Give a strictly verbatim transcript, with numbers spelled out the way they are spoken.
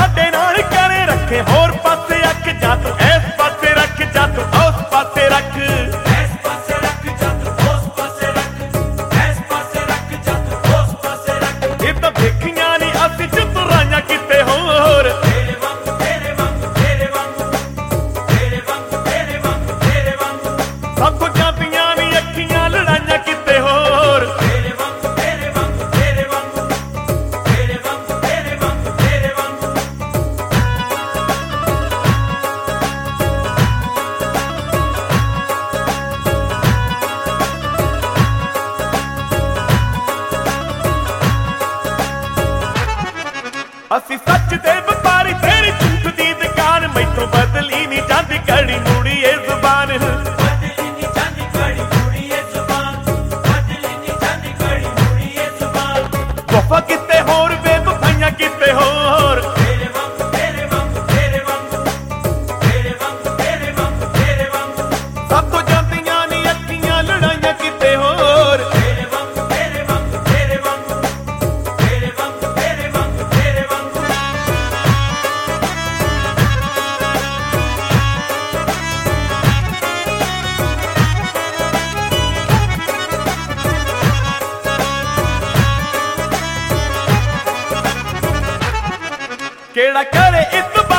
साडे नाल करे रखे होर पासे अख जा तू इस पासे रख जा तू उस पासे रख असी सच दे व्यापारी तेरी झूठ दी दुकान मैथों बदली नहीं जाती घड़ी मुड़ी ए जुबान बदली नहीं जाती घड़ी मुड़ी ए जुबान बदली नहीं जाती घड़ी मुड़ी ए जुबान वफा किते होर बेवफाइयां किते होर तेरे वांग तेरे वांग तेरे वांग तेरे वांग तेरे वांग तेरे वांग सब तो जांदियां नी अखियां लड़ाइयां किते होर तेरे वांग तेरे वांग तेरे वांग तेरे वांग तेरे वांग तेरे वांग केड़ा करे इतबार